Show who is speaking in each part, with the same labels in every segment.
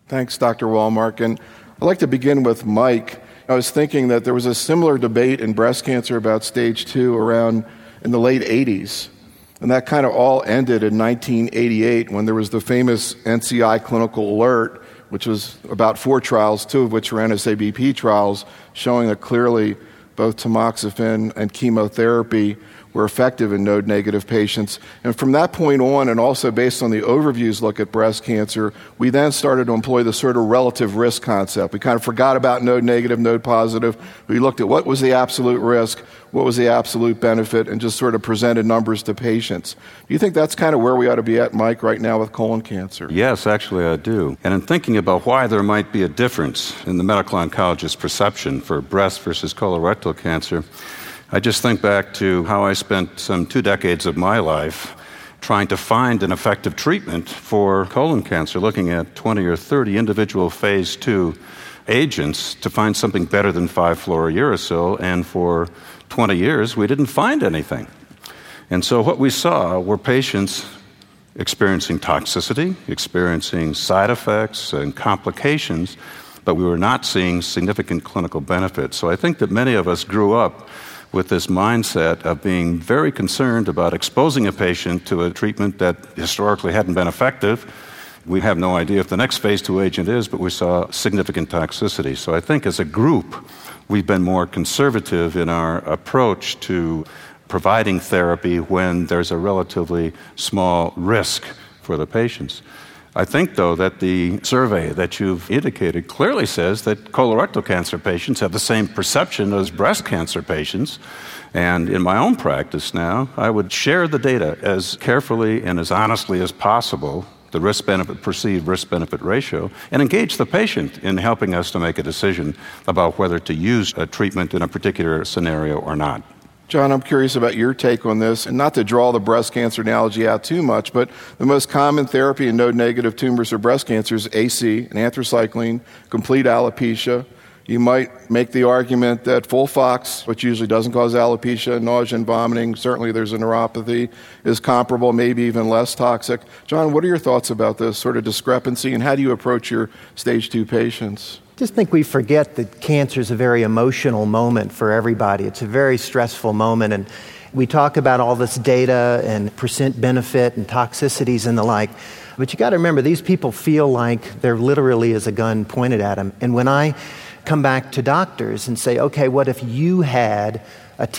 Speaker 1: Thanks, Dr. Wallmark. And I'd like to begin with Mike. I was thinking that there was a similar debate in breast cancer about stage 2 around in the late 80s. And that kind of all ended in 1988 when there was the famous NCI Clinical Alert, which was about 4 trials, 2 of which were NSABP trials, showing that clearly both tamoxifen and chemotherapy were effective in node-negative patients. And from that point on, and also based on the overviews look at breast cancer, we then started to employ the sort of relative risk concept. We kind of forgot about node-negative, node-positive. We looked at what was the absolute risk, what was the absolute benefit, and just sort of presented numbers to patients. Do you think that's kind of where we ought to be at, Mike, right now with colon cancer?
Speaker 2: Yes, actually I do. And in thinking about why there might be a difference in the medical oncologist's perception for breast versus colorectal cancer, I just think back to how I spent some 2 decades of my life trying to find an effective treatment for colon cancer, looking at 20 or 30 individual phase 2 agents to find something better than 5-fluorouracil, and for 20 years we didn't find anything. And so what we saw were patients experiencing toxicity, experiencing side effects and complications, but we were not seeing significant clinical benefits. So I think that many of us grew up with this mindset of being very concerned about exposing a patient to a treatment that historically hadn't been effective. We have no idea if the next phase 2 agent is, but we saw significant toxicity. So I think as a group, we've been more conservative in our approach to providing therapy when there's a relatively small risk for the patients. I think, though, that the survey that you've indicated clearly says that colorectal cancer patients have the same perception as breast cancer patients. And in my own practice now, I would share the data as carefully and as honestly as possible, the risk-benefit, perceived risk-benefit ratio, and engage the patient in helping us to make a decision about whether to use a treatment in a particular scenario or not.
Speaker 1: John, I'm curious about your take on this, and not to draw the breast cancer analogy out too much, but the most common therapy in node-negative tumors or breast cancer is AC, and anthracycline, complete alopecia. You might make the argument that FOLFOX, which usually doesn't cause alopecia, nausea and vomiting, certainly there's a neuropathy, is comparable, maybe even less toxic. John, what are your thoughts about this sort of discrepancy, and how do you approach your stage 2 patients?
Speaker 3: I just think we forget that cancer is a very emotional moment for everybody. It's a very stressful moment, and we talk about all this data and percent benefit and toxicities and the like, but you got to remember, these people feel like there literally is a gun pointed at them. And when I come back to doctors and say, okay, what if you had a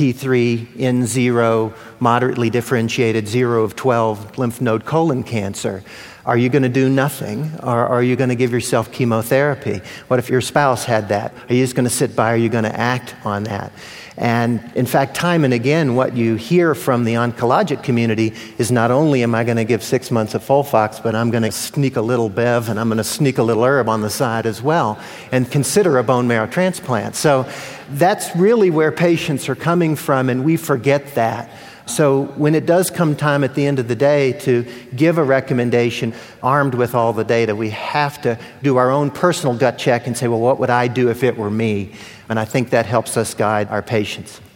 Speaker 3: T3N0 moderately differentiated 0 of 12 lymph node colon cancer? Are you going to do nothing, or are you going to give yourself chemotherapy? What if your spouse had that? Are you just going to sit by, or are you going to act on that? And in fact, time and again, what you hear from the oncologic community is not only am I going to give 6 months of FOLFOX, but I'm going to sneak a little Bev and I'm going to sneak a little herb on the side as well and consider a bone marrow transplant. So that's really where patients are coming from, and we forget that. So when it does come time at the end of the day to give a recommendation armed with all the data, we have to do our own personal gut check and say, well, what would I do if it were me? And I think that helps us guide our patients.